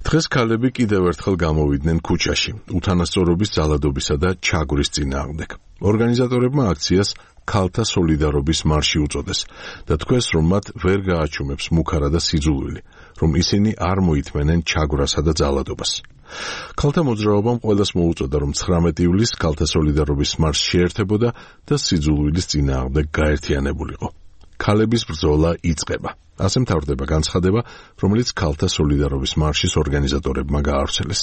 დღეს ქალები კიდევ ერთხელ გამოვიდნენ ქუჩაში, უთანასწორობის ძალადობისა და ჩაგვრის წინააღმდეგ. ორგანიზატორებმა აქციას ქალთა სოლიდარობის მარში უწოდეს და თქვეს, რომ მათ ვერ გააჩუმებს მუქარა და სიძულვილი, რომ ისინი არ მოითმენენ ჩაგვრასა და ძალადობას. ქალთა მოძრაობამ ყველას მოუწოდა, რომ 19 ივლისს ქალთა სოლიდარობის მარში შეერთებოდა და სიძულვილის წინააღმდეგ გაერთიანებულიყო. ქალების ბრძოლა იწყება. ასე მთავრდება განცხადება, რომელიც ქალთა სოლიდარობის მარშის ორგანიზატორებმა გაავრცელეს.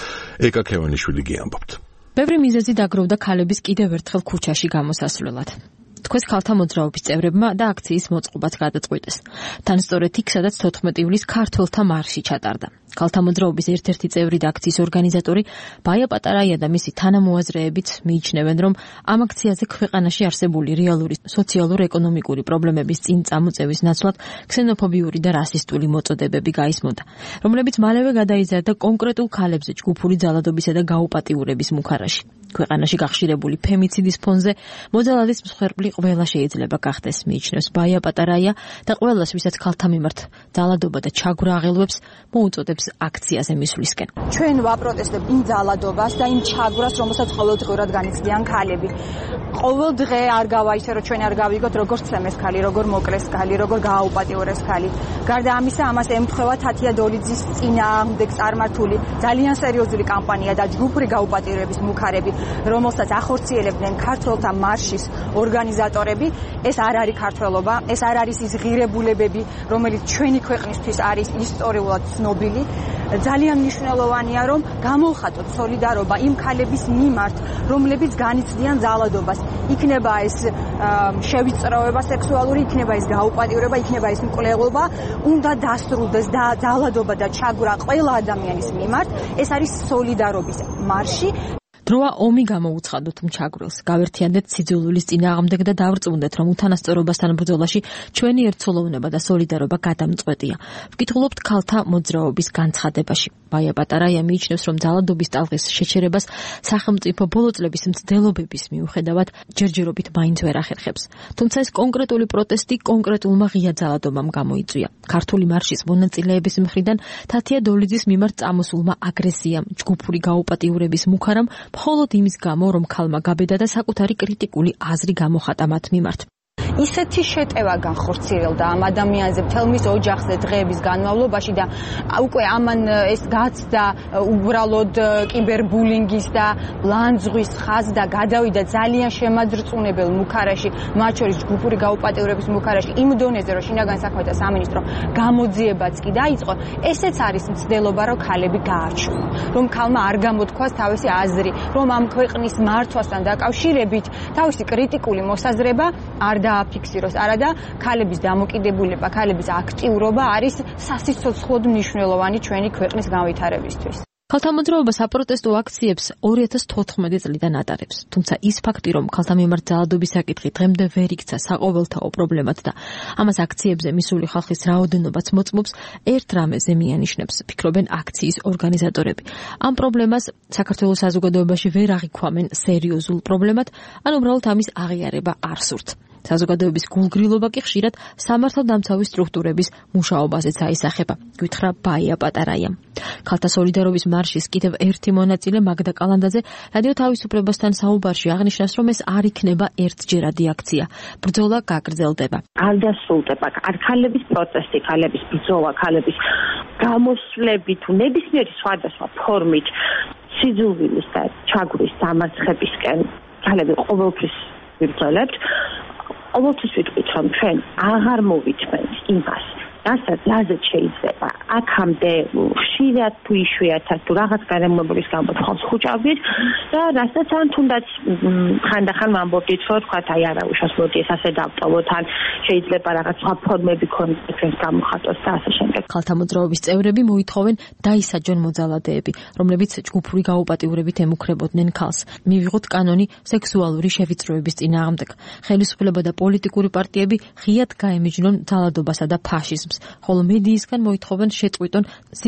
ეკა ქევანიშვილი გიამბობთ. ბევრი მიზეზი დაგროვდა ქალების კიდევ ერთხელ ქუჩაში გამოსასვლელად. თქვეს ქალთა მოძრაობის წევრებმა და აქციის მოწყობაც გადაწყვიტეს. თან სწორედ იქ, სადაც 14 ივლისს ქართველთა მარში ჩატარდა. ქალთა მოძრაობის ერთ-ერთი წევრი და აქციის ორგანიზატორი ბაია პატარაია და მისი თანამოაზრეებიც მიიჩნევენ, რომ ამ აქციაზე ქვეყანაში არსებული რეალური სოციალურ-ეკონომიკური პრობლემების წინ წამოწევის ნაცვლად ქსენოფობიური და რასისტული მოწოდებები გაისმოდა, რომლებიც მალევე გადაიზარდა კონკრეტულ ქალებზე ჯგუფური ძალადობისა და გაუპატიურების მუქარაში. ქვეყანაში გახშირებული ფემიციდის ფონზე მოძალადის მსხვერპლი ყველა შეიძლება გახდეს, მიიჩნევს ბაია პატარაია და ყველას, ვისაც ქალთა მიმართ ძალადობა და ჩაგვრა აღელვებს, მოუწოდებს აქციაზე მისვლისკენ. ჩვენ ვაპროტესტებთ იმ ძალადობას და იმ ჩაგვრას, რომელსაც ყოველდღიურად განიცდიან ქალები. ყოველ დღე არ გავა ისე, რომ ჩვენ არ გავიგოთ, როგორ წემეს ქალი, როგორ მოკლეს ქალი, როგორ გააუპატიურეს ქალი. გარდა ამისა, ამას ემთხვევა თათია დოლიძის წინააღმდეგ წარმართული ძალიან სერიოზული კამპანია და ჯგუფური გაუპატიურების მუქარები, რომელსაც ახორციელებდნენ ქართველთა მარშის ორგანიზატორები. ეს არ არის ქართველობა, ეს არ არის ის ღირებულებები, რომელიც ჩვენი ქვეყნისთვის არის ისტორიულად ცნობილი. ძალიან მნიშვნელოვანია, რომ გამოვხატოთ სოლიდარობა იმ ქალების მიმართ, რომლებიც განიცდიან ძალადობას. იქნება ეს შევიწროება სექსუალური, იქნება ეს გაუპატიურება, იქნება ეს მკვლელობა, უნდა დასრულდეს და ძალადობა და ჩაგვრა ყველა ადამიანის მიმართ. ეს არის სოლიდარობის მარში. დროა ომი გამოუცხადოთ მჩაგვრილს, გავერთიანდეთ სიძულვილის წინააღმდეგ და დავრწმუნდეთ, რომ უთანასწორობასთან ბრძოლაში ჩვენი ერთსოლოვნება და სოლიდარობა გადამწყვეტია. ვკითხულობთ ქალთა მოძრაობის განცხადებაში. ბაია პატარაია მიიჩნევს, რომ ძალადობის ტალღის შეჩერებას სახელმწიფო ბოლო წლების მცდელობების მიუხედავად ჯერჯერობით მაინც ვერ ახერხებს. თუმცა ეს კონკრეტული პროტესტი კონკრეტულმა ღია ძალადობამ გამოიწვია. ქართული მარშის მონაწილეების მხრიდან თათია დოლიძის მიმართ წამოსულმა აგრესიამ, ჯგუფური გაუპატიურების მუქარამ, მხოლოდ იმის გამო, რომ ქალმა გაბედა და საკუთარი კრიტიკული აზრი გამოხატა მათ მიმართ. ისეთი შეტევა განხორციელდა ამ ადამიანზე მთელ მის ოჯახზე დღეების განმავლობაში და უკვე ამან ეს გაცდა უბრალოდ კიბერბულინგის და ლანძღვის ხაზდა გადავიდა ძალიან შემაძრწუნებელ მუქარაში, მათ შორის ჯგუფური გაუპატიურების მუქარაში, იმ დონეზე, რომ შინაგან საქმეთა სამინისტრო გამოძიებაც კი დაიწყო. ესეც არის მცდელობა, რომ ქალები გააჩვენონ, რომ ქალმა არ გამოთქვას თავისი აზრი, რომ ამ ქვეყნის მართვასთან დაკავშირებით თავისი კრიტიკული მოსაზრება არ დააფიქსიროს, არადა ქალების დამოკიდებულება, ქალების აქტიურობა არის სასიცოცხლოდ მნიშვნელოვანი ჩვენი ქვეყნის განვითარებისთვის. ქალთა მოძრაობა საპროტესტო აქციებს 2014 წლიდან ატარებს, თუმცა ის ფაქტი, რომ ქალთა მიმართ ძალადობის საკითხი დღემდე ვერ იქცა საყოველთაო პრობლემად და ამას აქციებზე მისული ხალხის რაოდენობაც მოწმობს, ერთ რამეზე მიანიშნებს, ფიქრობენ აქციის ორგანიზატორები. ამ პრობლემას საქართველოს საზოგადოებაში ვერ აღიქვამენ სერიოზულ პრობლემად, ან უბრალოდ ამის აღიარება არ სურთ. საზოგადოების გულგრილობა კი ხშირად სამართალდამცავი სტრუქტურების მუშაობაზეც აისახება, გითხრა ბაია პატარაიამ. ქალთა სოლიდარობის მარშის კიდევ ერთი მონაწილე მაგდა კალანდაძე რადიო თავისუფლებასთან საუბარში აღნიშნავს, რომ ეს არ იქნება ერთჯერადი აქცია. ბრძოლა გაგრძელდება. არ დასრულდება ქალების პროტესტი, ქალების ბრძოლა, ქალების გამოსვლები თუ ნებისმიერი სხვადასხვა ფორმით სიძულვილის და ჩაგვრის დამარცხებისკენ ქალები ყოველთვის ვიბრძოლებთ. ყოველთვის ვიტყვით, რომ ჩვენ აღარ მოვითმენთ იმას, რასაც შეიძლება აქამდე ხშირად თუ იშვიათად თუ რაღაც გარემოებების გამო ხალხს ხუჭავდით და რასაც ან თუნდაც ხანდახან ვამბობდით, რომ თქვათ აი არა უშავს მოდი ეს ასე დავტოვოთ, ან შეიძლება რაღაც სხვა ფორმები ქონდეს ჩვენს გამოხატვას და ასე შემდეგ. ქალთა მოძრაობის წევრები მოითხოვენ დაისაჯონ მოძალადეები, რომლებიც ჯგუფური გაუპატიურებით ემუქრებოდნენ ქალს. მივიღოთ კანონი სექსუალური შევიწროების წინააღმდეგ. ხელისუფლება და პოლიტიკური პარტიები ღიად გაემიჯნონ ძალადობასა და ფაშიზმს, ხოლო მედიისგან მოითხოვენ შეწყვიტონ სიძულვილი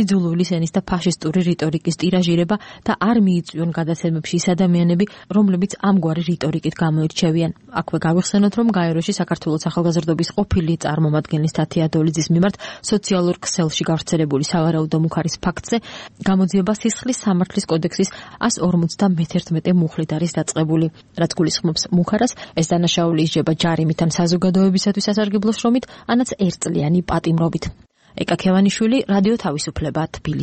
აბსურდული სენის და ფაშისტური რიტორიკის ტირაჟირება და არ მიიწვიონ გადაცემებში ის ადამიანები, რომლებიც ამგვარი რიტორიკით გამოირჩევიან. აქვე გავიხსენოთ, რომ გაეროში საქართველოს ახალგაზრდობის ყოფილი წარმომადგენლის თათია დოლიძის მიმართ სოციალურ ქსელში გავრცელებული სავარაუდო მუხარის ფაქტზე გამოძიება სისხლის სამართლის კოდექსის 151 მუხლით არის დაწყებული. რაც გულისხმობს მუხარას, ეს დანაშაული ისჯება ჯარიმით ან საზოგადოებისათვის ასარგებლო შრომით, ანაც ერთწლიანი პატიმრობით. ეკა ქევანიშვილი, რადიო თავისუფლება, თბილისი.